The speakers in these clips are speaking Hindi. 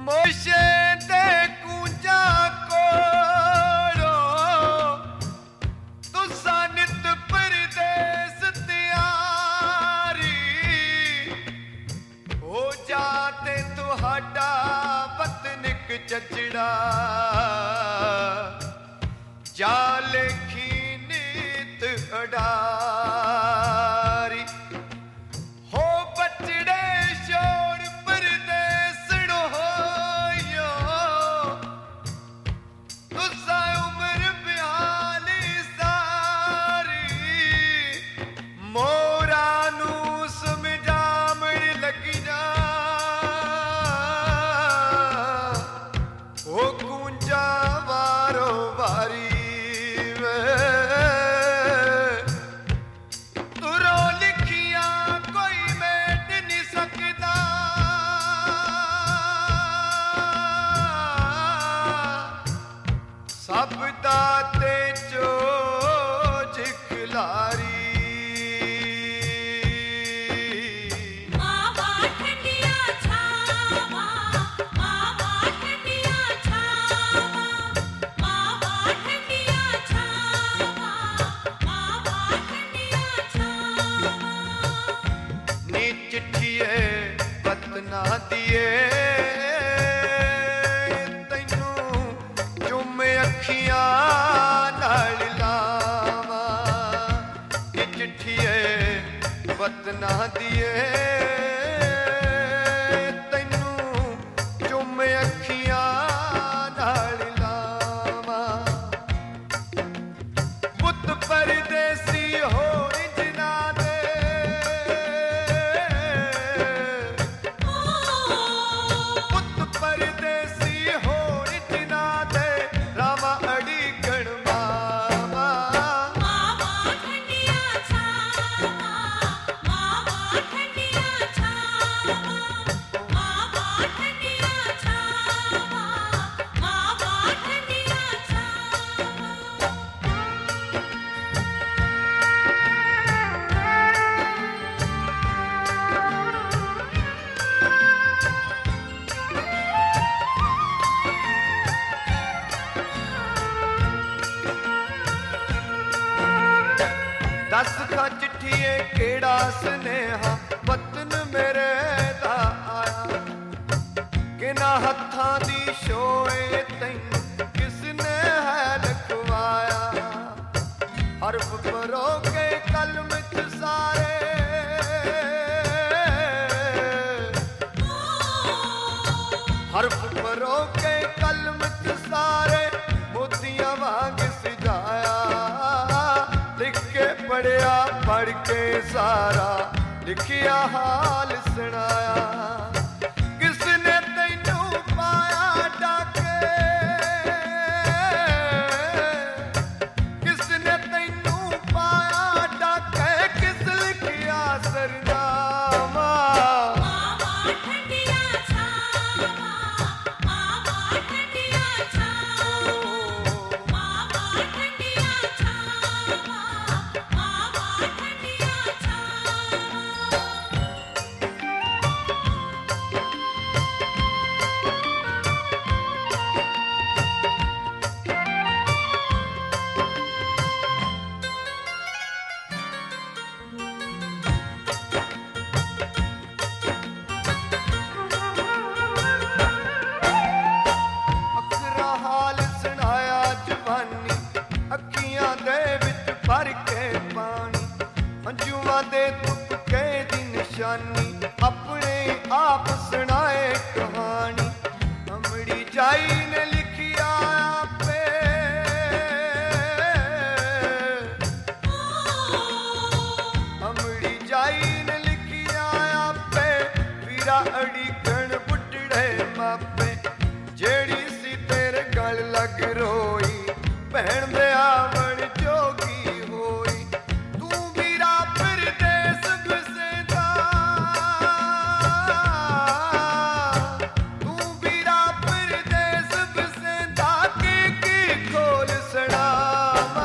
मोशे ते कुंजा कोड़ो तुसा नित परदेस त्यारी हो जाते तुहाडा वतनिक चचड़ा जा लेखी नीत अडारी हो बचड़े शोर परदेसड़ो होयो तुसा उम्र 42 सारी मोरा नू समझामण लगी जा हो कुंजा वारो वारी तुरो लिखिया कोई मेट नहीं सकता सब दाते चोज खिलारी नी चिट्ठिए बतना दिए तैनू चुम अखियां नाल लावा नी चिट्ठिए बतना दिए तैनू चुम अखियां नाल लावा पुत परदेसी हो इजना दे पुत परदेसी हो इतना दे रामा अड़ी गणमावा दस था चिट्ठिए केड़ा स्नेहा वतन मेरे दा आया किना हत्थां दी शोए तैनू किसने है लिखवाया हरफ परो के कलम च सारे हरफ परो के कलम च सारे मोतियां वांग सजाया लिख के पढ़िया पढ़ के सारा लिखिया हाल सुनाया किसने तैनू पाया डाके किसने तैनू पाया डाके किस लिखिया सरनामा भर के पानी अंजुआ दे तुपके दी निशानी अपने आप सुनाए कहानी अमड़ी जाई ने लिखिया पे अमड़ी जाई ने लिखिया पे वीरा अड़ी गण बुढ़ड़े मापे जेड़ी सी तेरे गल लग रोई भैन दे आवण जोगी होई तू वीरा परदेस गुसेदा तू वीरा परदेस गुसेदा की खोल सड़ावा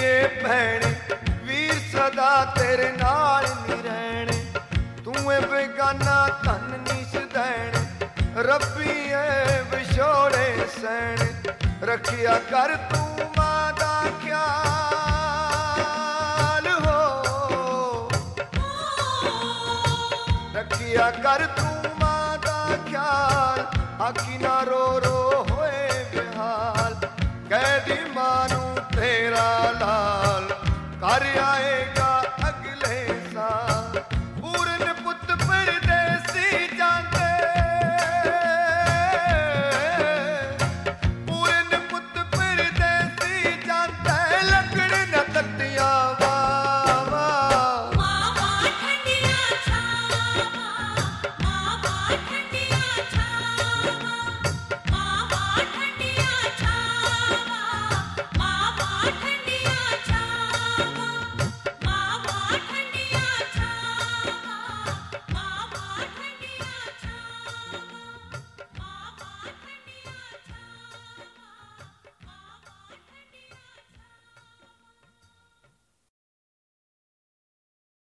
भैने वीर सदा तेरे नाल नी रहने, तू है बेगाना धन नी सदैन, रब्बी है विछोड़े सैन, रखिया कर तू मां दा ख्याल हो, रखिया कर तू मां दा ख्याल, आखी ना रो